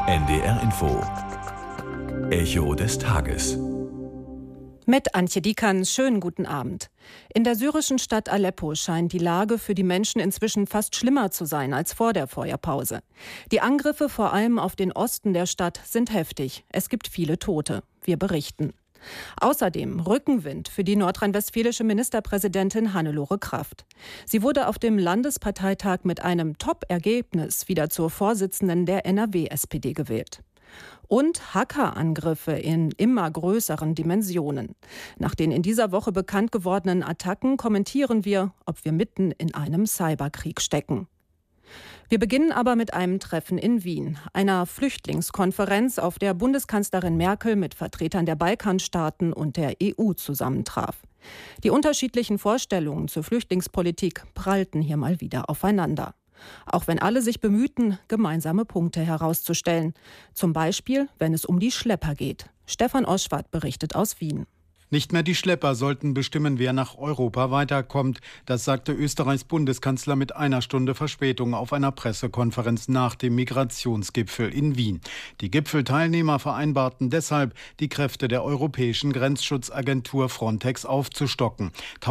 NDR Info. Echo des Tages. Mit Antje Dieckern, schönen guten Abend. In der syrischen Stadt Aleppo scheint die Lage für die Menschen inzwischen fast schlimmer zu sein als vor der Feuerpause. Die Angriffe vor allem auf den Osten der Stadt sind heftig. Es gibt viele Tote. Wir berichten. Außerdem Rückenwind für die nordrhein-westfälische Ministerpräsidentin Hannelore Kraft. Sie wurde auf dem Landesparteitag mit einem Top-Ergebnis wieder zur Vorsitzenden der NRW-SPD gewählt. Und Hackerangriffe in immer größeren Dimensionen. Nach den in dieser Woche bekannt gewordenen Attacken kommentieren wir, ob wir mitten in einem Cyberkrieg stecken. Wir beginnen aber mit einem Treffen in Wien, einer Flüchtlingskonferenz, auf der Bundeskanzlerin Merkel mit Vertretern der Balkanstaaten und der EU zusammentraf. Die unterschiedlichen Vorstellungen zur Flüchtlingspolitik prallten hier mal wieder aufeinander. Auch wenn alle sich bemühten, gemeinsame Punkte herauszustellen. Zum Beispiel, wenn es um die Schlepper geht. Stefan Oschwart berichtet aus Wien. Nicht mehr die Schlepper sollten bestimmen, wer nach Europa weiterkommt. Das sagte Österreichs Bundeskanzler mit einer Stunde Verspätung auf einer Pressekonferenz nach dem Migrationsgipfel in Wien. Die Gipfelteilnehmer vereinbarten deshalb, die Kräfte der Europäischen Grenzschutzagentur Frontex aufzustocken.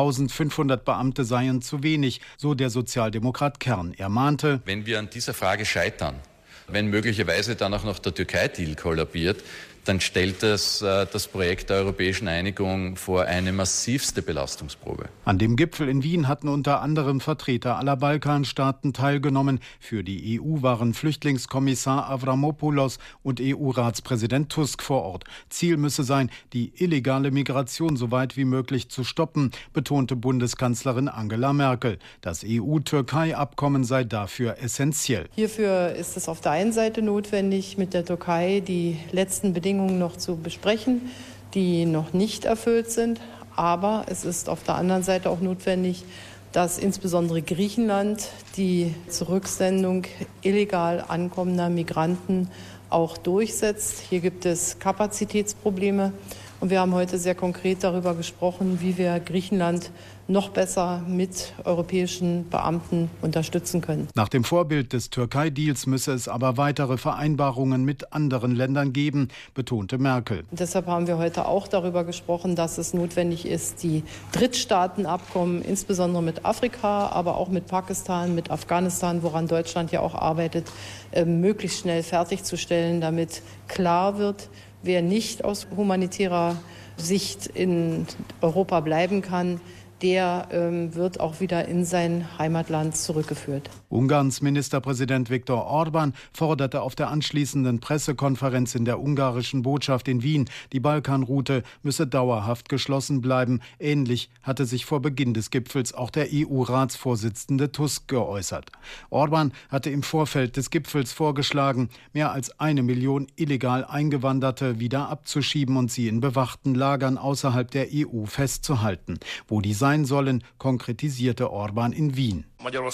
1500 Beamte seien zu wenig, so der Sozialdemokrat Kern. Er mahnte: Wenn wir an dieser Frage scheitern, wenn möglicherweise dann auch noch der Türkei-Deal kollabiert, dann stellt das Projekt der europäischen Einigung vor eine massivste Belastungsprobe. An dem Gipfel in Wien hatten unter anderem Vertreter aller Balkanstaaten teilgenommen. Für die EU waren Flüchtlingskommissar Avramopoulos und EU-Ratspräsident Tusk vor Ort. Ziel müsse sein, die illegale Migration so weit wie möglich zu stoppen, betonte Bundeskanzlerin Angela Merkel. Das EU-Türkei-Abkommen sei dafür essentiell. Hierfür ist es auf der einen Seite notwendig, mit der Türkei die letzten Bedingungen noch zu besprechen, die noch nicht erfüllt sind. Aber es ist auf der anderen Seite auch notwendig, dass insbesondere Griechenland die Zurücksendung illegal ankommender Migranten auch durchsetzt. Hier gibt es Kapazitätsprobleme. Und wir haben heute sehr konkret darüber gesprochen, wie wir Griechenland noch besser mit europäischen Beamten unterstützen können. Nach dem Vorbild des Türkei-Deals müsse es aber weitere Vereinbarungen mit anderen Ländern geben, betonte Merkel. Und deshalb haben wir heute auch darüber gesprochen, dass es notwendig ist, die Drittstaatenabkommen, insbesondere mit Afrika, aber auch mit Pakistan, mit Afghanistan, woran Deutschland ja auch arbeitet, möglichst schnell fertigzustellen, damit klar wird, wer nicht aus humanitärer Sicht in Europa bleiben kann, der wird auch wieder in sein Heimatland zurückgeführt. Ungarns Ministerpräsident Viktor Orbán forderte auf der anschließenden Pressekonferenz in der ungarischen Botschaft in Wien, die Balkanroute müsse dauerhaft geschlossen bleiben. Ähnlich hatte sich vor Beginn des Gipfels auch der EU-Ratsvorsitzende Tusk geäußert. Orbán hatte im Vorfeld des Gipfels vorgeschlagen, mehr als 1 Million illegal Eingewanderte wieder abzuschieben und sie in bewachten Lagern außerhalb der EU festzuhalten. Wo die sein sollen, konkretisierte Orbán in Wien.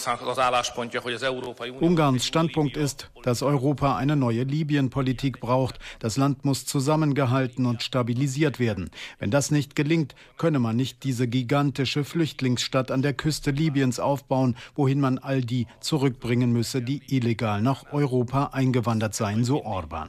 Ungarns Standpunkt ist, dass Europa eine neue Libyen-Politik braucht. Das Land muss zusammengehalten und stabilisiert werden. Wenn das nicht gelingt, könne man nicht diese gigantische Flüchtlingsstadt an der Küste Libyens aufbauen, wohin man all die zurückbringen müsse, die illegal nach Europa eingewandert seien, so Orbán.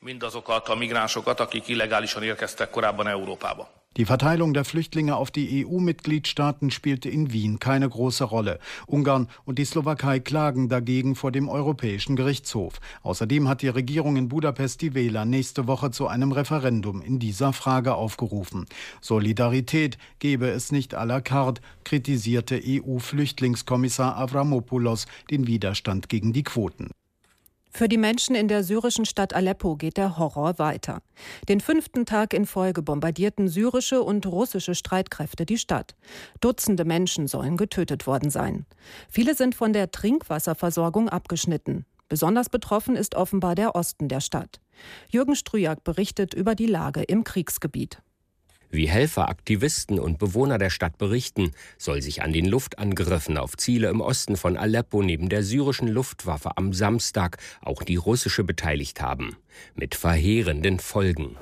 Die Verteilung der Flüchtlinge auf die EU-Mitgliedstaaten spielte in Wien keine große Rolle. Ungarn und die Slowakei klagen dagegen vor dem Europäischen Gerichtshof. Außerdem hat die Regierung in Budapest die Wähler nächste Woche zu einem Referendum in dieser Frage aufgerufen. Solidarität gebe es nicht à la carte, kritisierte EU-Flüchtlingskommissar Avramopoulos den Widerstand gegen die Quoten. Für die Menschen in der syrischen Stadt Aleppo geht der Horror weiter. Den 5. Tag in Folge bombardierten syrische und russische Streitkräfte die Stadt. Dutzende Menschen sollen getötet worden sein. Viele sind von der Trinkwasserversorgung abgeschnitten. Besonders betroffen ist offenbar der Osten der Stadt. Jürgen Strujak berichtet über die Lage im Kriegsgebiet. Wie Helfer, Aktivisten und Bewohner der Stadt berichten, soll sich an den Luftangriffen auf Ziele im Osten von Aleppo neben der syrischen Luftwaffe am Samstag auch die russische beteiligt haben. mit verheerenden Folgen.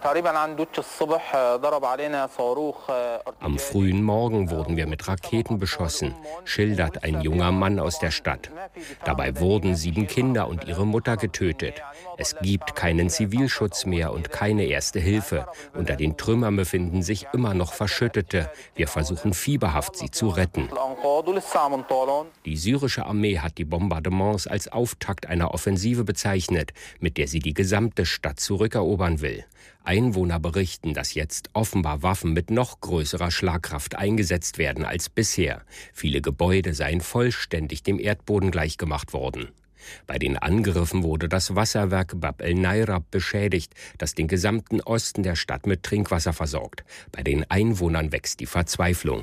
Am frühen Morgen wurden wir mit Raketen beschossen, schildert ein junger Mann aus der Stadt. Dabei wurden 7 Kinder und ihre Mutter getötet. Es gibt keinen Zivilschutz mehr und keine Erste Hilfe. Unter den Trümmern befinden sich immer noch Verschüttete. Wir versuchen fieberhaft, sie zu retten. Die syrische Armee hat die Bombardements als Auftakt einer Offensive bezeichnet, mit der sie die gesamte Stadt zurückerobern will. Einwohner berichten, dass jetzt offenbar Waffen mit noch größerer Schlagkraft eingesetzt werden als bisher. Viele Gebäude seien vollständig dem Erdboden gleichgemacht worden. Bei den Angriffen wurde das Wasserwerk Bab el-Nairab beschädigt, das den gesamten Osten der Stadt mit Trinkwasser versorgt. Bei den Einwohnern wächst die Verzweiflung.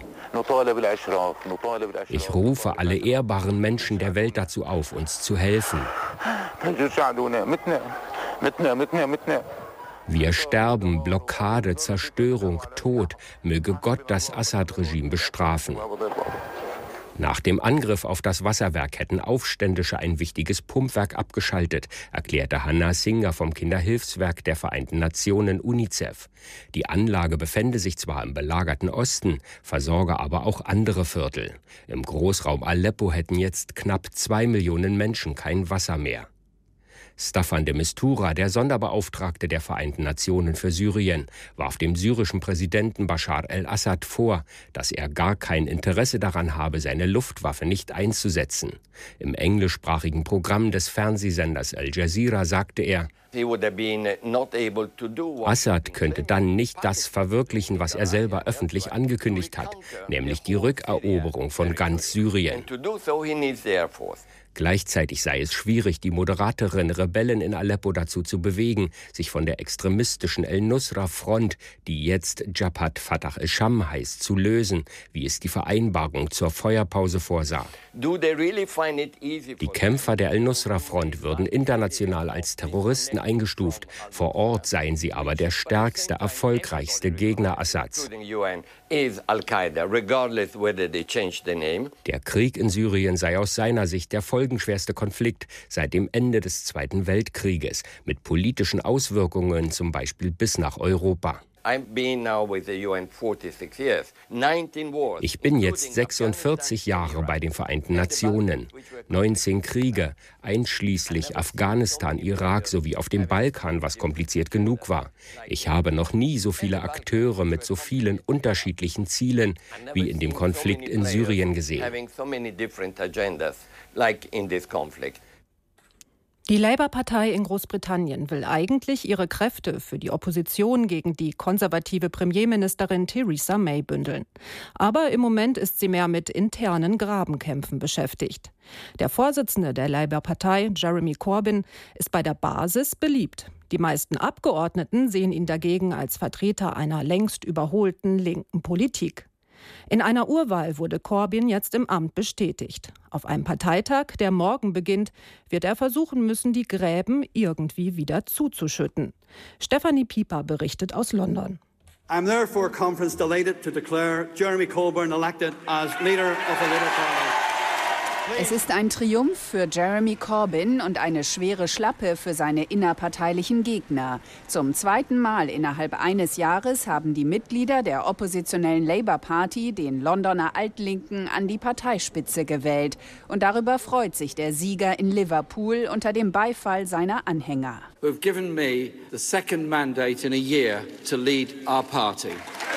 Ich rufe alle ehrbaren Menschen der Welt dazu auf, uns zu helfen. Wir sterben, Blockade, Zerstörung, Tod. Möge Gott das Assad-Regime bestrafen. Nach dem Angriff auf das Wasserwerk hätten Aufständische ein wichtiges Pumpwerk abgeschaltet, erklärte Hannah Singer vom Kinderhilfswerk der Vereinten Nationen UNICEF. Die Anlage befände sich zwar im belagerten Osten, versorge aber auch andere Viertel. Im Großraum Aleppo hätten jetzt knapp 2 Millionen Menschen kein Wasser mehr. Staffan de Mistura, der Sonderbeauftragte der Vereinten Nationen für Syrien, warf dem syrischen Präsidenten Bashar el-Assad vor, dass er gar kein Interesse daran habe, seine Luftwaffe nicht einzusetzen. Im englischsprachigen Programm des Fernsehsenders Al Jazeera sagte er, Assad könnte dann nicht das verwirklichen, was er selber öffentlich angekündigt hat, nämlich die Rückeroberung von ganz Syrien. Gleichzeitig sei es schwierig, die moderateren Rebellen in Aleppo dazu zu bewegen, sich von der extremistischen El-Nusra-Front, die jetzt Jabhat Fatah el-Sham heißt, zu lösen, wie es die Vereinbarung zur Feuerpause vorsah. Die Kämpfer der El-Nusra-Front würden international als Terroristen eingestuft. Vor Ort seien sie aber der stärkste, erfolgreichste Gegner Assads. Der Krieg in Syrien sei aus seiner Sicht der folgenschwerste Konflikt seit dem Ende des Zweiten Weltkrieges, mit politischen Auswirkungen zum Beispiel bis nach Europa. Ich bin jetzt 46 Jahre bei den Vereinten Nationen. 19 Kriege, einschließlich Afghanistan, Irak sowie auf dem Balkan, was kompliziert genug war. Ich habe noch nie so viele Akteure mit so vielen unterschiedlichen Zielen wie in dem Konflikt in Syrien gesehen. Die Labour-Partei in Großbritannien will eigentlich ihre Kräfte für die Opposition gegen die konservative Premierministerin Theresa May bündeln. Aber im Moment ist sie mehr mit internen Grabenkämpfen beschäftigt. Der Vorsitzende der Labour-Partei, Jeremy Corbyn, ist bei der Basis beliebt. Die meisten Abgeordneten sehen ihn dagegen als Vertreter einer längst überholten linken Politik. In einer Urwahl wurde Corbyn jetzt im Amt bestätigt. Auf einem Parteitag, der morgen beginnt, wird er versuchen müssen, die Gräben irgendwie wieder zuzuschütten. Stefanie Pieper berichtet aus London. I'm therefore conference delighted to declare Jeremy Corbyn elected as leader of the Labour Party. Es ist ein Triumph für Jeremy Corbyn und eine schwere Schlappe für seine innerparteilichen Gegner. Zum zweiten Mal innerhalb eines Jahres haben die Mitglieder der oppositionellen Labour Party den Londoner Altlinken an die Parteispitze gewählt. Und darüber freut sich der Sieger in Liverpool unter dem Beifall seiner Anhänger. Who've given me the second mandate in a year to lead our party.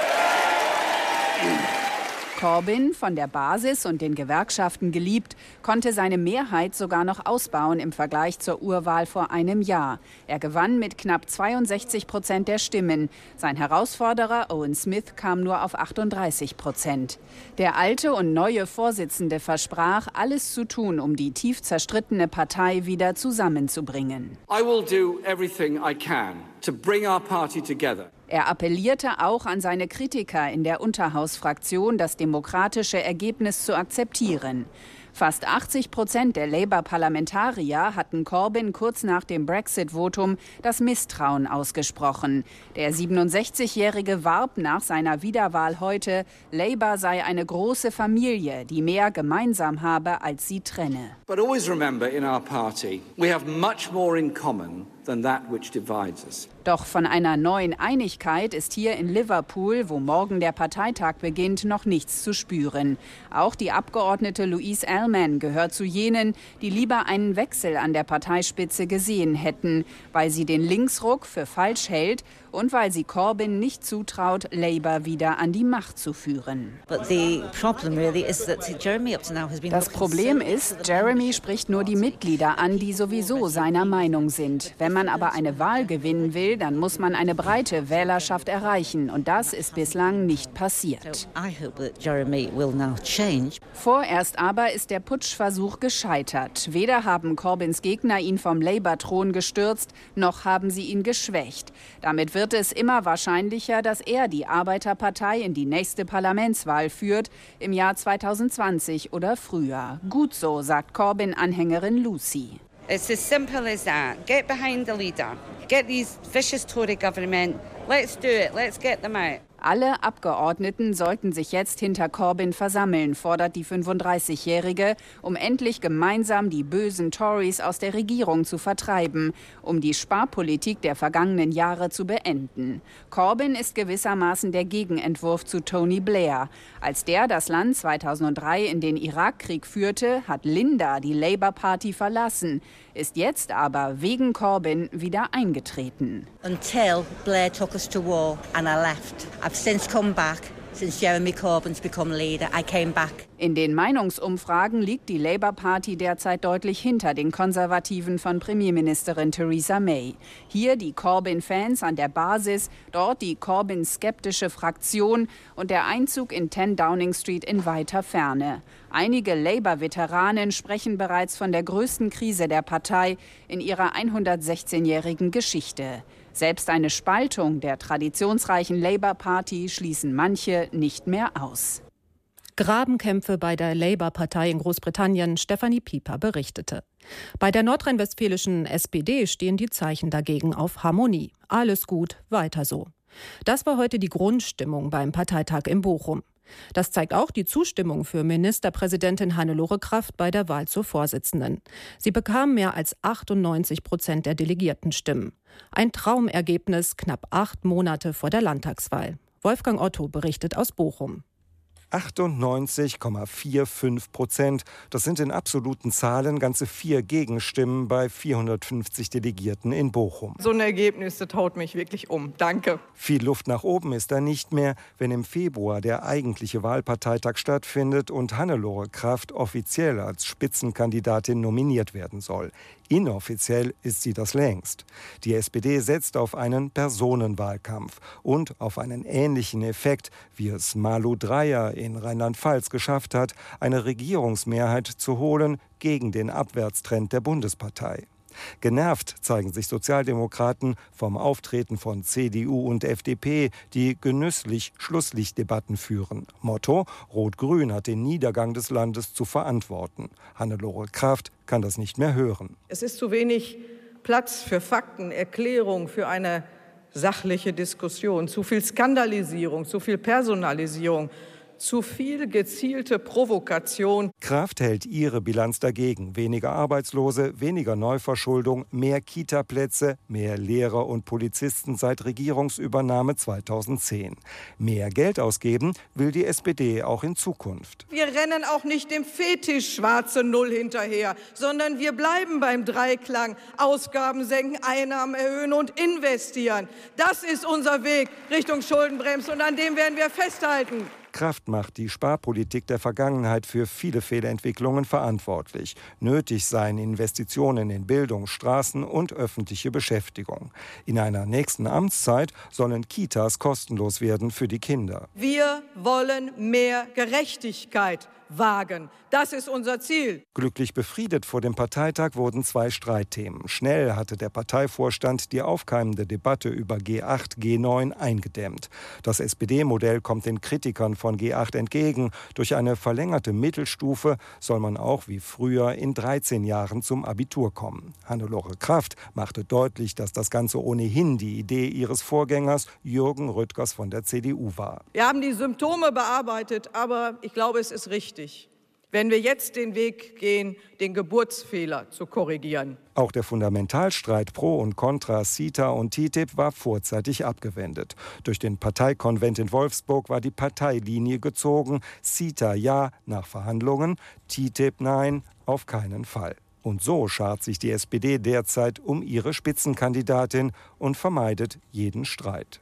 Corbyn, von der Basis und den Gewerkschaften geliebt, konnte seine Mehrheit sogar noch ausbauen im Vergleich zur Urwahl vor einem Jahr. Er gewann mit knapp 62% der Stimmen. Sein Herausforderer Owen Smith kam nur auf 38%. Der alte und neue Vorsitzende versprach, alles zu tun, um die tief zerstrittene Partei wieder zusammenzubringen. I will do everything I can to bring our party together. Er appellierte auch an seine Kritiker in der Unterhausfraktion, das demokratische Ergebnis zu akzeptieren. Fast 80% der Labour-Parlamentarier hatten Corbyn kurz nach dem Brexit-Votum das Misstrauen ausgesprochen. Der 67-Jährige warb nach seiner Wiederwahl heute, Labour sei eine große Familie, die mehr gemeinsam habe, als sie trenne. But always remember, in our party, we have much more in common than that which divides us. Doch von einer neuen Einigkeit ist hier in Liverpool, wo morgen der Parteitag beginnt, noch nichts zu spüren. Auch die Abgeordnete Louise Ellman gehört zu jenen, die lieber einen Wechsel an der Parteispitze gesehen hätten, weil sie den Linksruck für falsch hält und weil sie Corbyn nicht zutraut, Labour wieder an die Macht zu führen. Das Problem ist, Jeremy spricht nur die Mitglieder an, die sowieso seiner Meinung sind. Wenn man aber eine Wahl gewinnen will, dann muss man eine breite Wählerschaft erreichen. Und das ist bislang nicht passiert. Vorerst aber ist der Putschversuch gescheitert. Weder haben Corbyns Gegner ihn vom Labour-Thron gestürzt, noch haben sie ihn geschwächt. Damit wird es immer wahrscheinlicher, dass er die Arbeiterpartei in die nächste Parlamentswahl führt, im Jahr 2020 oder früher. Gut so, sagt Corbyn-Anhängerin Lucy. It's as simple as that. Get behind the leader. Get these vicious Tory government. Let's do it. Let's get them out. Alle Abgeordneten sollten sich jetzt hinter Corbyn versammeln, fordert die 35-Jährige, um endlich gemeinsam die bösen Tories aus der Regierung zu vertreiben, um die Sparpolitik der vergangenen Jahre zu beenden. Corbyn ist gewissermaßen der Gegenentwurf zu Tony Blair. Als der das Land 2003 in den Irakkrieg führte, hat Linda die Labour Party verlassen, ist jetzt aber wegen Corbyn wieder eingetreten. Until Blair took us to war and I left. I've since come back. Since Jeremy Corbyn's become leader, I came back. In den Meinungsumfragen liegt die Labour Party derzeit deutlich hinter den Konservativen von Premierministerin Theresa May. Hier die Corbyn-Fans an der Basis, dort die Corbyn-skeptische Fraktion und der Einzug in 10 Downing Street in weiter Ferne. Einige Labour-Veteranen sprechen bereits von der größten Krise der Partei in ihrer 116-jährigen Geschichte. Selbst eine Spaltung der traditionsreichen Labour Party schließen manche nicht mehr aus. Grabenkämpfe bei der Labour-Partei in Großbritannien, Stefanie Pieper berichtete. Bei der nordrhein-westfälischen SPD stehen die Zeichen dagegen auf Harmonie. Alles gut, weiter so. Das war heute die Grundstimmung beim Parteitag in Bochum. Das zeigt auch die Zustimmung für Ministerpräsidentin Hannelore Kraft bei der Wahl zur Vorsitzenden. Sie bekam mehr als 98% der Delegiertenstimmen. Ein Traumergebnis knapp 8 Monate vor der Landtagswahl. Wolfgang Otto berichtet aus Bochum. 98,45%. Das sind in absoluten Zahlen ganze 4 Gegenstimmen bei 450 Delegierten in Bochum. So ein Ergebnis, das haut mich wirklich um. Danke. Viel Luft nach oben ist da nicht mehr, wenn im Februar der eigentliche Wahlparteitag stattfindet und Hannelore Kraft offiziell als Spitzenkandidatin nominiert werden soll. Inoffiziell ist sie das längst. Die SPD setzt auf einen Personenwahlkampf und auf einen ähnlichen Effekt, wie es Malu Dreyer in Rheinland-Pfalz geschafft hat, eine Regierungsmehrheit zu holen gegen den Abwärtstrend der Bundespartei. Genervt zeigen sich Sozialdemokraten vom Auftreten von CDU und FDP, die genüsslich Schlusslichtdebatten führen. Motto: Rot-Grün hat den Niedergang des Landes zu verantworten. Hannelore Kraft kann das nicht mehr hören. Es ist zu wenig Platz für Fakten, Erklärung, für eine sachliche Diskussion, zu viel Skandalisierung, zu viel Personalisierung. Zu viel gezielte Provokation. Kraft hält ihre Bilanz dagegen. Weniger Arbeitslose, weniger Neuverschuldung, mehr Kita-Plätze, mehr Lehrer und Polizisten seit Regierungsübernahme 2010. Mehr Geld ausgeben will die SPD auch in Zukunft. Wir rennen auch nicht dem Fetisch schwarze Null hinterher, sondern wir bleiben beim Dreiklang. Ausgaben senken, Einnahmen erhöhen und investieren. Das ist unser Weg Richtung Schuldenbremse und an dem werden wir festhalten. Kraft macht die Sparpolitik der Vergangenheit für viele Fehlentwicklungen verantwortlich. Nötig seien Investitionen in Bildung, Straßen und öffentliche Beschäftigung. In einer nächsten Amtszeit sollen Kitas kostenlos werden für die Kinder. Wir wollen mehr Gerechtigkeit. wagen. Das ist unser Ziel. Glücklich befriedet vor dem Parteitag wurden 2 Streitthemen. Schnell hatte der Parteivorstand die aufkeimende Debatte über G8, G9 eingedämmt. Das SPD-Modell kommt den Kritikern von G8 entgegen. Durch eine verlängerte Mittelstufe soll man auch wie früher in 13 Jahren zum Abitur kommen. Hannelore Kraft machte deutlich, dass das Ganze ohnehin die Idee ihres Vorgängers Jürgen Rüttgers von der CDU war. Wir haben die Symptome bearbeitet, aber ich glaube, es ist richtig, wenn wir jetzt den Weg gehen, den Geburtsfehler zu korrigieren. Auch der Fundamentalstreit pro und contra CETA und TTIP war vorzeitig abgewendet. Durch den Parteikonvent in Wolfsburg war die Parteilinie gezogen. CETA ja nach Verhandlungen, TTIP nein, auf keinen Fall. Und so schart sich die SPD derzeit um ihre Spitzenkandidatin und vermeidet jeden Streit.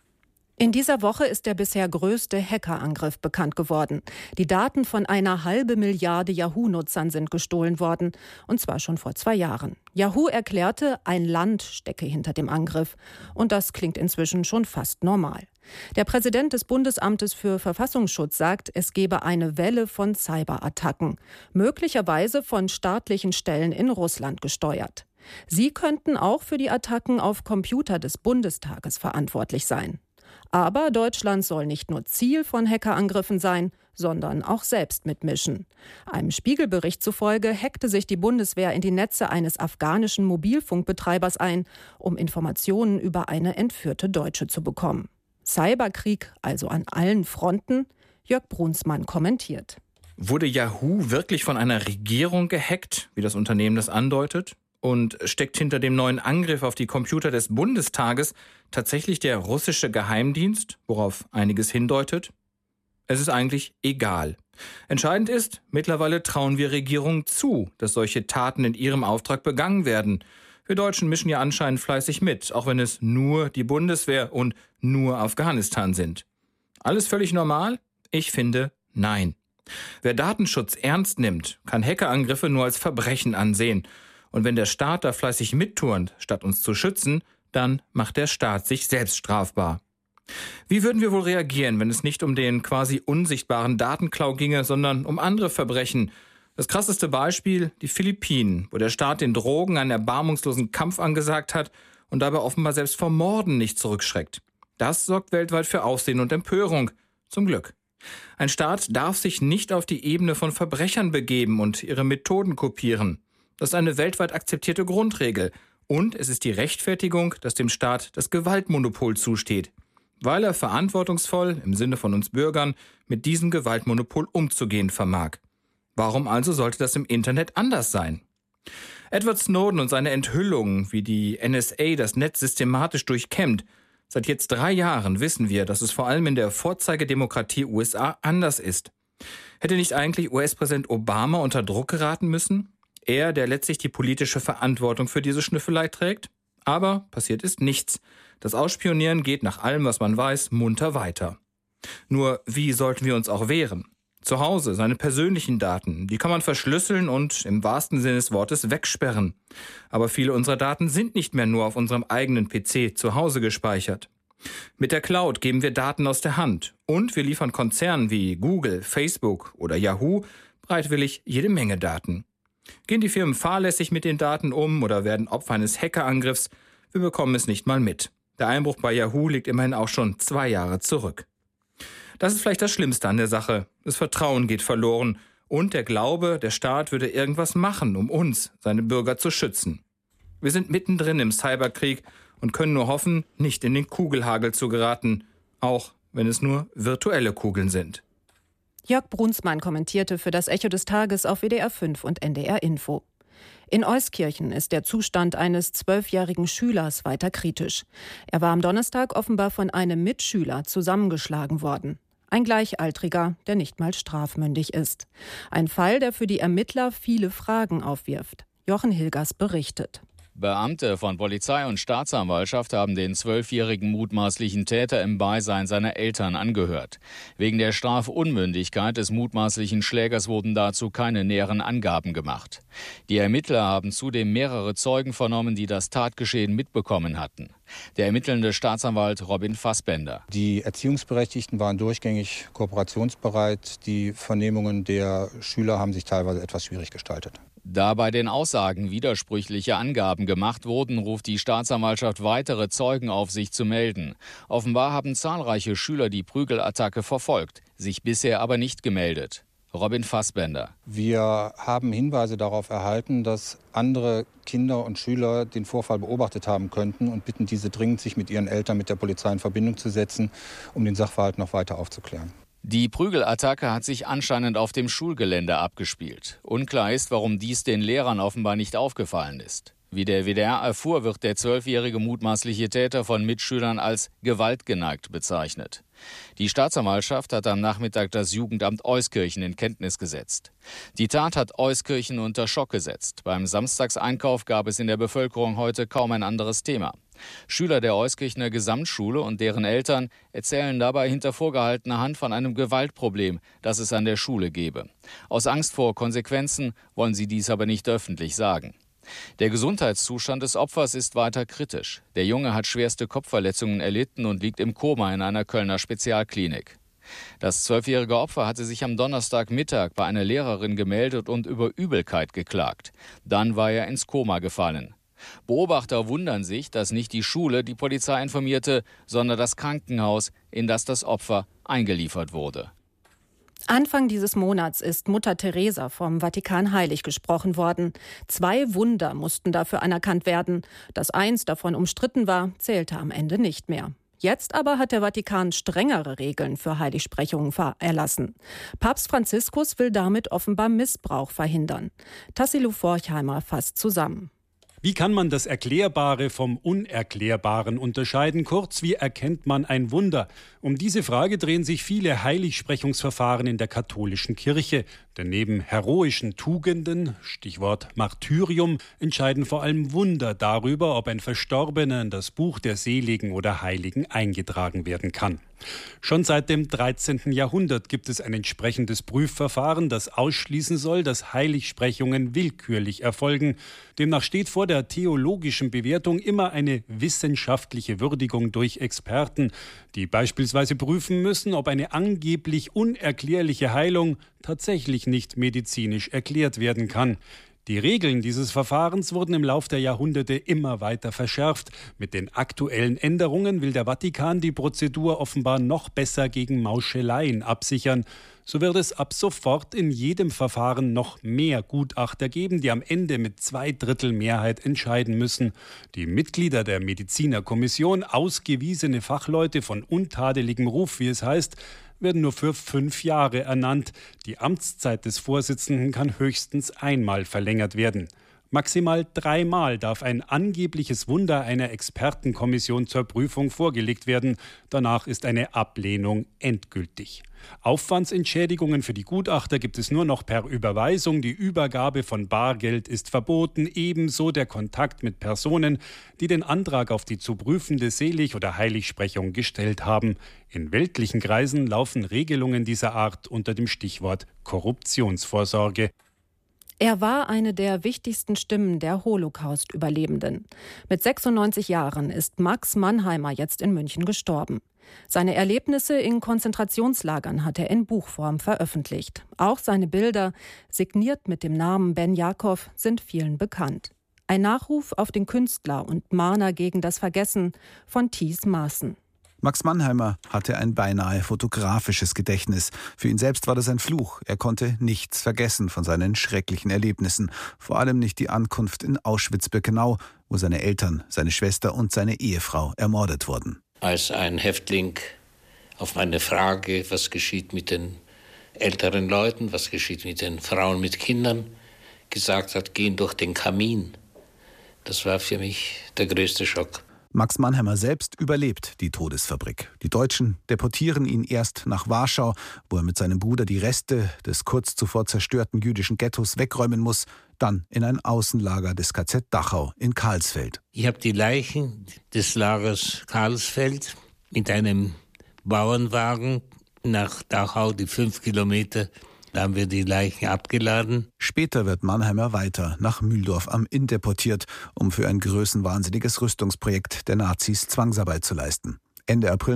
In dieser Woche ist der bisher größte Hackerangriff bekannt geworden. Die Daten von 1,5 Milliarde Yahoo-Nutzern sind gestohlen worden, und zwar schon vor 2 Jahren. Yahoo erklärte, ein Land stecke hinter dem Angriff. Und das klingt inzwischen schon fast normal. Der Präsident des Bundesamtes für Verfassungsschutz sagt, es gebe eine Welle von Cyberattacken, möglicherweise von staatlichen Stellen in Russland gesteuert. Sie könnten auch für die Attacken auf Computer des Bundestages verantwortlich sein. Aber Deutschland soll nicht nur Ziel von Hackerangriffen sein, sondern auch selbst mitmischen. Einem Spiegelbericht zufolge hackte sich die Bundeswehr in die Netze eines afghanischen Mobilfunkbetreibers ein, um Informationen über eine entführte Deutsche zu bekommen. Cyberkrieg also an allen Fronten? Jörg Brunsmann kommentiert. Wurde Yahoo wirklich von einer Regierung gehackt, wie das Unternehmen das andeutet? Und steckt hinter dem neuen Angriff auf die Computer des Bundestages tatsächlich der russische Geheimdienst, worauf einiges hindeutet? Es ist eigentlich egal. Entscheidend ist, mittlerweile trauen wir Regierungen zu, dass solche Taten in ihrem Auftrag begangen werden. Wir Deutschen mischen ja anscheinend fleißig mit, auch wenn es nur die Bundeswehr und nur Afghanistan sind. Alles völlig normal? Ich finde, nein. Wer Datenschutz ernst nimmt, kann Hackerangriffe nur als Verbrechen ansehen. Und wenn der Staat da fleißig mitturnt, statt uns zu schützen, dann macht der Staat sich selbst strafbar. Wie würden wir wohl reagieren, wenn es nicht um den quasi unsichtbaren Datenklau ginge, sondern um andere Verbrechen? Das krasseste Beispiel, die Philippinen, wo der Staat den Drogen einen erbarmungslosen Kampf angesagt hat und dabei offenbar selbst vor Morden nicht zurückschreckt. Das sorgt weltweit für Aufsehen und Empörung. Zum Glück. Ein Staat darf sich nicht auf die Ebene von Verbrechern begeben und ihre Methoden kopieren. Das ist eine weltweit akzeptierte Grundregel. Und es ist die Rechtfertigung, dass dem Staat das Gewaltmonopol zusteht. Weil er verantwortungsvoll, im Sinne von uns Bürgern, mit diesem Gewaltmonopol umzugehen vermag. Warum also sollte das im Internet anders sein? Edward Snowden und seine Enthüllungen, wie die NSA das Netz systematisch durchkämmt. Seit jetzt 3 Jahren wissen wir, dass es vor allem in der Vorzeigedemokratie USA anders ist. Hätte nicht eigentlich US-Präsident Obama unter Druck geraten müssen? Er, der letztlich die politische Verantwortung für diese Schnüffelei trägt? Aber passiert ist nichts. Das Ausspionieren geht nach allem, was man weiß, munter weiter. Nur wie sollten wir uns auch wehren? Zu Hause, seine persönlichen Daten, die kann man verschlüsseln und im wahrsten Sinne des Wortes wegsperren. Aber viele unserer Daten sind nicht mehr nur auf unserem eigenen PC zu Hause gespeichert. Mit der Cloud geben wir Daten aus der Hand und wir liefern Konzernen wie Google, Facebook oder Yahoo bereitwillig jede Menge Daten. Gehen die Firmen fahrlässig mit den Daten um oder werden Opfer eines Hackerangriffs? Wir bekommen es nicht mal mit. Der Einbruch bei Yahoo liegt immerhin auch schon 2 Jahre zurück. Das ist vielleicht das Schlimmste an der Sache. Das Vertrauen geht verloren und der Glaube, der Staat würde irgendwas machen, um uns, seine Bürger, zu schützen. Wir sind mittendrin im Cyberkrieg und können nur hoffen, nicht in den Kugelhagel zu geraten, auch wenn es nur virtuelle Kugeln sind. Jörg Brunsmann kommentierte für das Echo des Tages auf WDR 5 und NDR Info. In Euskirchen ist der Zustand eines 12-jährigen Schülers weiter kritisch. Er war am Donnerstag offenbar von einem Mitschüler zusammengeschlagen worden. Ein Gleichaltriger, der nicht mal strafmündig ist. Ein Fall, der für die Ermittler viele Fragen aufwirft. Jochen Hilgers berichtet. Beamte von Polizei und Staatsanwaltschaft haben den 12-jährigen mutmaßlichen Täter im Beisein seiner Eltern angehört. Wegen der Strafunmündigkeit des mutmaßlichen Schlägers wurden dazu keine näheren Angaben gemacht. Die Ermittler haben zudem mehrere Zeugen vernommen, die das Tatgeschehen mitbekommen hatten. Der ermittelnde Staatsanwalt Robin Fassbender. Die Erziehungsberechtigten waren durchgängig kooperationsbereit. Die Vernehmungen der Schüler haben sich teilweise etwas schwierig gestaltet. Da bei den Aussagen widersprüchliche Angaben gemacht wurden, ruft die Staatsanwaltschaft weitere Zeugen auf, sich zu melden. Offenbar haben zahlreiche Schüler die Prügelattacke verfolgt, sich bisher aber nicht gemeldet. Robin Fassbender. Wir haben Hinweise darauf erhalten, dass andere Kinder und Schüler den Vorfall beobachtet haben könnten und bitten diese dringend, sich mit ihren Eltern mit der Polizei in Verbindung zu setzen, um den Sachverhalt noch weiter aufzuklären. Die Prügelattacke hat sich anscheinend auf dem Schulgelände abgespielt. Unklar ist, warum dies den Lehrern offenbar nicht aufgefallen ist. Wie der WDR erfuhr, wird der 12-jährige mutmaßliche Täter von Mitschülern als gewaltgeneigt bezeichnet. Die Staatsanwaltschaft hat am Nachmittag das Jugendamt Euskirchen in Kenntnis gesetzt. Die Tat hat Euskirchen unter Schock gesetzt. Beim Samstagseinkauf gab es in der Bevölkerung heute kaum ein anderes Thema. Schüler der Euskirchener Gesamtschule und deren Eltern erzählen dabei hinter vorgehaltener Hand von einem Gewaltproblem, das es an der Schule gebe. Aus Angst vor Konsequenzen wollen sie dies aber nicht öffentlich sagen. Der Gesundheitszustand des Opfers ist weiter kritisch. Der Junge hat schwerste Kopfverletzungen erlitten und liegt im Koma in einer Kölner Spezialklinik. Das 12-jährige Opfer hatte sich am Donnerstagmittag bei einer Lehrerin gemeldet und über Übelkeit geklagt. Dann war er ins Koma gefallen. Beobachter wundern sich, dass nicht die Schule die Polizei informierte, sondern das Krankenhaus, in das das Opfer eingeliefert wurde. Anfang dieses Monats ist Mutter Teresa vom Vatikan heilig gesprochen worden. 2 Wunder mussten dafür anerkannt werden. Dass eins davon umstritten war, zählte am Ende nicht mehr. Jetzt aber hat der Vatikan strengere Regeln für Heiligsprechungen erlassen. Papst Franziskus will damit offenbar Missbrauch verhindern. Tassilo Forchheimer fasst zusammen. Wie kann man das Erklärbare vom Unerklärbaren unterscheiden? Kurz, wie erkennt man ein Wunder? Um diese Frage drehen sich viele Heiligsprechungsverfahren in der katholischen Kirche. Denn neben heroischen Tugenden, Stichwort Martyrium, entscheiden vor allem Wunder darüber, ob ein Verstorbener in das Buch der Seligen oder Heiligen eingetragen werden kann. Schon seit dem 13. Jahrhundert gibt es ein entsprechendes Prüfverfahren, das ausschließen soll, dass Heiligsprechungen willkürlich erfolgen. Demnach steht vor der theologischen Bewertung immer eine wissenschaftliche Würdigung durch Experten, die beispielsweise prüfen müssen, ob eine angeblich unerklärliche Heilung tatsächlich nicht medizinisch erklärt werden kann. Die Regeln dieses Verfahrens wurden im Lauf der Jahrhunderte immer weiter verschärft. Mit den aktuellen Änderungen will der Vatikan die Prozedur offenbar noch besser gegen Mauscheleien absichern. So wird es ab sofort in jedem Verfahren noch mehr Gutachter geben, die am Ende mit 2/3 Mehrheit entscheiden müssen. Die Mitglieder der Medizinerkommission, ausgewiesene Fachleute von untadeligem Ruf, wie es heißt, werden nur für 5 Jahre ernannt. Die Amtszeit des Vorsitzenden kann höchstens einmal verlängert werden. Maximal 3-mal darf ein angebliches Wunder einer Expertenkommission zur Prüfung vorgelegt werden. Danach ist eine Ablehnung endgültig. Aufwandsentschädigungen für die Gutachter gibt es nur noch per Überweisung. Die Übergabe von Bargeld ist verboten, ebenso der Kontakt mit Personen, die den Antrag auf die zu prüfende Selig- oder Heiligsprechung gestellt haben. In weltlichen Kreisen laufen Regelungen dieser Art unter dem Stichwort Korruptionsvorsorge. Er war eine der wichtigsten Stimmen der Holocaust-Überlebenden. Mit 96 Jahren ist Max Mannheimer jetzt in München gestorben. Seine Erlebnisse in Konzentrationslagern hat er in Buchform veröffentlicht. Auch seine Bilder, signiert mit dem Namen Ben Jakow, sind vielen bekannt. Ein Nachruf auf den Künstler und Mahner gegen das Vergessen von Thies Maaßen. Max Mannheimer hatte ein beinahe fotografisches Gedächtnis. Für ihn selbst war das ein Fluch. Er konnte nichts vergessen von seinen schrecklichen Erlebnissen. Vor allem nicht die Ankunft in Auschwitz-Birkenau, wo seine Eltern, seine Schwester und seine Ehefrau ermordet wurden. Als ein Häftling auf meine Frage, was geschieht mit den älteren Leuten, was geschieht mit den Frauen mit Kindern, gesagt hat, gehen durch den Kamin. Das war für mich der größte Schock. Max Mannheimer selbst überlebt die Todesfabrik. Die Deutschen deportieren ihn erst nach Warschau, wo er mit seinem Bruder die Reste des kurz zuvor zerstörten jüdischen Ghettos wegräumen muss, dann in ein Außenlager des KZ Dachau in Karlsfeld. Ich habe die Leichen des Lagers Karlsfeld mit einem Bauernwagen nach Dachau, die 5 Kilometer. Da haben wir die Leichen abgeladen. Später wird Mannheimer weiter nach Mühldorf am Inn deportiert, um für ein größenwahnsinniges Rüstungsprojekt der Nazis Zwangsarbeit zu leisten. Ende April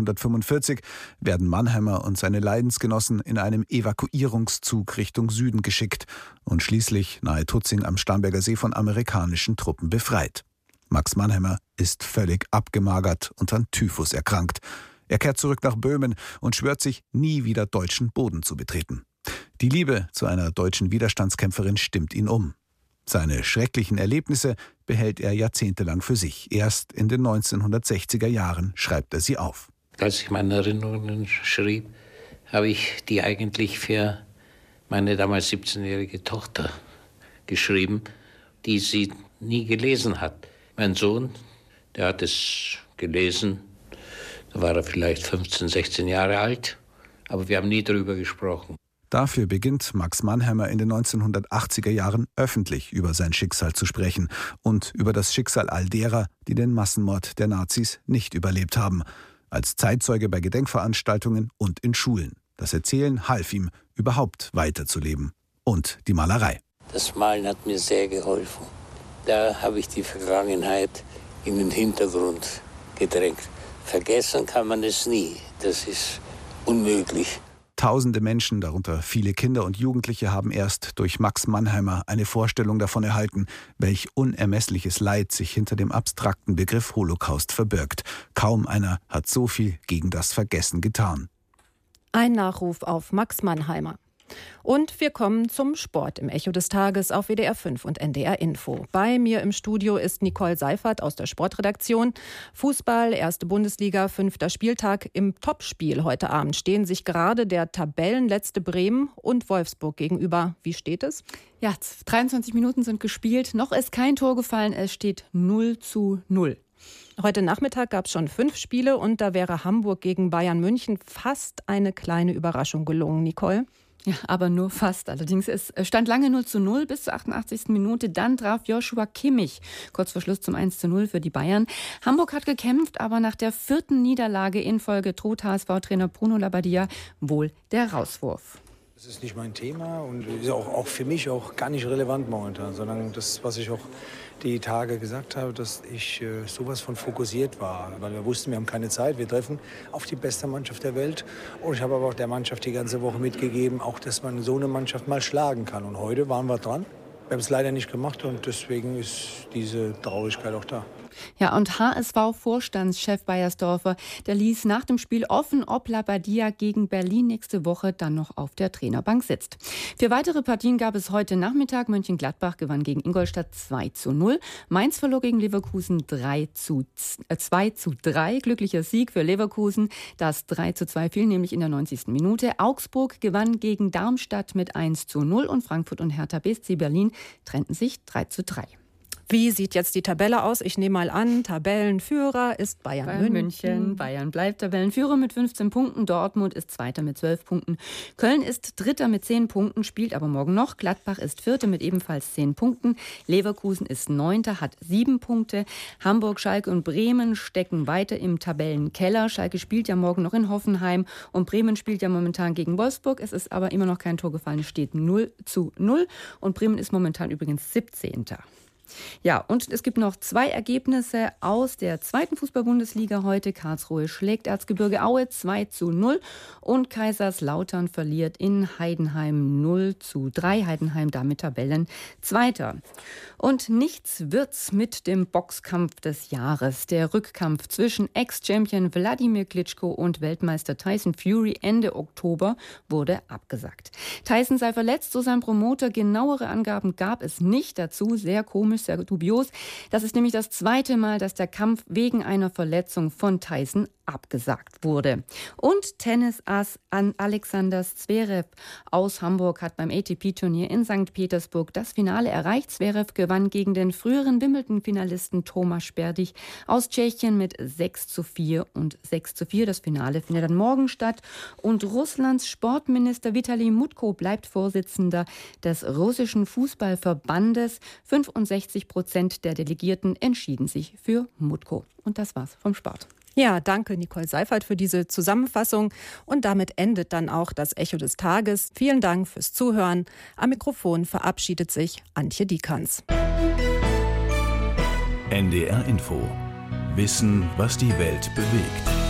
1945 werden Mannheimer und seine Leidensgenossen in einem Evakuierungszug Richtung Süden geschickt und schließlich nahe Tutzing am Starnberger See von amerikanischen Truppen befreit. Max Mannheimer ist völlig abgemagert und an Typhus erkrankt. Er kehrt zurück nach Böhmen und schwört sich, nie wieder deutschen Boden zu betreten. Die Liebe zu einer deutschen Widerstandskämpferin stimmt ihn um. Seine schrecklichen Erlebnisse behält er jahrzehntelang für sich. Erst in den 1960er Jahren schreibt er sie auf. Als ich meine Erinnerungen schrieb, habe ich die eigentlich für meine damals 17-jährige Tochter geschrieben, die sie nie gelesen hat. Mein Sohn, der hat es gelesen, da war er vielleicht 15, 16 Jahre alt, aber wir haben nie darüber gesprochen. Dafür beginnt Max Mannheimer in den 1980er Jahren öffentlich über sein Schicksal zu sprechen und über das Schicksal all derer, die den Massenmord der Nazis nicht überlebt haben, als Zeitzeuge bei Gedenkveranstaltungen und in Schulen. Das Erzählen half ihm, überhaupt weiterzuleben. Und die Malerei. Das Malen hat mir sehr geholfen. Da habe ich die Vergangenheit in den Hintergrund gedrängt. Vergessen kann man es nie. Das ist unmöglich. Tausende Menschen, darunter viele Kinder und Jugendliche, haben erst durch Max Mannheimer eine Vorstellung davon erhalten, welch unermessliches Leid sich hinter dem abstrakten Begriff Holocaust verbirgt. Kaum einer hat so viel gegen das Vergessen getan. Ein Nachruf auf Max Mannheimer. Und wir kommen zum Sport im Echo des Tages auf WDR 5 und NDR Info. Bei mir im Studio ist Nicole Seifert aus der Sportredaktion. Fußball, 1. Bundesliga, 5. Spieltag. Im Topspiel heute Abend stehen sich gerade der Tabellenletzte Bremen und Wolfsburg gegenüber. Wie steht es? Ja, 23 Minuten sind gespielt. Noch ist kein Tor gefallen. Es steht 0:0. Heute Nachmittag gab es schon 5 Spiele und da wäre Hamburg gegen Bayern München fast eine kleine Überraschung gelungen, Nicole. Ja, aber nur fast. Allerdings, es stand lange 0:0 bis zur 88. Minute. Dann traf Joshua Kimmich kurz vor Schluss zum 1:0 für die Bayern. Hamburg hat gekämpft, aber nach der 4. Niederlage in Folge droht HSV-Trainer Bruno Labbadia wohl der Rauswurf. Das ist nicht mein Thema und ist auch für mich auch gar nicht relevant momentan, sondern das, was ich auch die Tage gesagt habe, dass ich sowas von fokussiert war, weil wir wussten, wir haben keine Zeit, wir treffen auf die beste Mannschaft der Welt und ich habe aber auch der Mannschaft die ganze Woche mitgegeben, auch dass man so eine Mannschaft mal schlagen kann und heute waren wir dran. Wir haben es leider nicht gemacht und deswegen ist diese Traurigkeit auch da. Ja, und HSV-Vorstandschef Beiersdorfer, der ließ nach dem Spiel offen, ob Labbadia gegen Berlin nächste Woche dann noch auf der Trainerbank sitzt. 4 weitere Partien gab es heute Nachmittag. Mönchengladbach gewann gegen Ingolstadt 2:0. Mainz verlor gegen Leverkusen 2:3. Glücklicher Sieg für Leverkusen. Das 3:2 fiel nämlich in der 90. Minute. Augsburg gewann gegen Darmstadt mit 1:0 und Frankfurt und Hertha BSC Berlin trennten sich 3:3. Wie sieht jetzt die Tabelle aus? Ich nehme mal an, Tabellenführer ist Bayern München. Bayern bleibt Tabellenführer mit 15 Punkten. Dortmund ist Zweiter mit 12 Punkten. Köln ist Dritter mit 10 Punkten, spielt aber morgen noch. Gladbach ist Vierter mit ebenfalls 10 Punkten. Leverkusen ist Neunter, hat 7 Punkte. Hamburg, Schalke und Bremen stecken weiter im Tabellenkeller. Schalke spielt ja morgen noch in Hoffenheim und Bremen spielt ja momentan gegen Wolfsburg. Es ist aber immer noch kein Tor gefallen. Es steht 0:0 und Bremen ist momentan übrigens 17. Ja, und es gibt noch 2 Ergebnisse aus der 2. Fußball-Bundesliga heute. Karlsruhe schlägt Erzgebirge Aue 2:0 und Kaiserslautern verliert in Heidenheim 0:3. Heidenheim damit Tabellenzweiter. Und nichts wird's mit dem Boxkampf des Jahres. Der Rückkampf zwischen Ex-Champion Wladimir Klitschko und Weltmeister Tyson Fury Ende Oktober wurde abgesagt. Tyson sei verletzt, so sein Promoter. Genauere Angaben gab es nicht dazu. Sehr komisch. komisch, sehr dubios. Das ist nämlich das zweite Mal, dass der Kampf wegen einer Verletzung von Tyson abgesagt wurde. Und Tennisass Alexander Zverev aus Hamburg hat beim ATP-Turnier in St. Petersburg das Finale erreicht. Zverev gewann gegen den früheren Wimbledon-Finalisten Tomáš Berdych aus Tschechien mit 6:4 und 6:4. Das Finale findet dann morgen statt. Und Russlands Sportminister Vitali Mutko bleibt Vorsitzender des russischen Fußballverbandes. 65% der Delegierten entschieden sich für Mutko. Und das war's vom Sport. Ja, danke Nicole Seifert für diese Zusammenfassung. Und damit endet dann auch das Echo des Tages. Vielen Dank fürs Zuhören. Am Mikrofon verabschiedet sich Antje Dieckans. NDR Info. Wissen, was die Welt bewegt.